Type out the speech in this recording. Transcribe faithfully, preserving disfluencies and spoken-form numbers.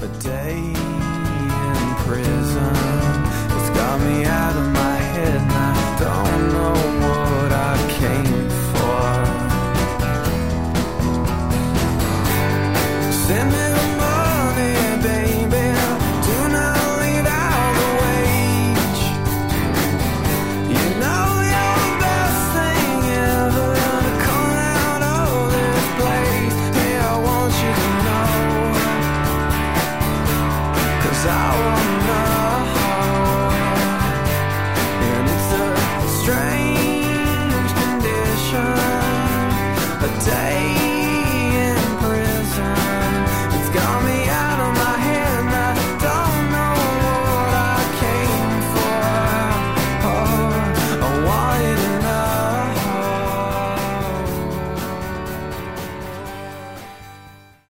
a day in prison. It's got me out of my head and I don't know what I came for. Send me